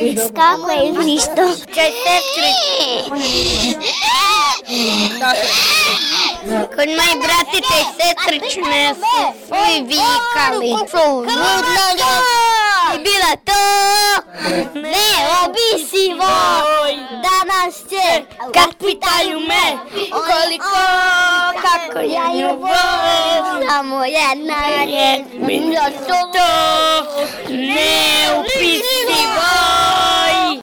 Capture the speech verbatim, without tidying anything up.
Iskakuje iz isto. Čaj sestri. Kod moji bratite i sestrične su svi vikali. I bila to neobisivo. Danas će, kad pitaju me koliko, kako ja ju volim, samo jedna riječ, bilo to neopisivo.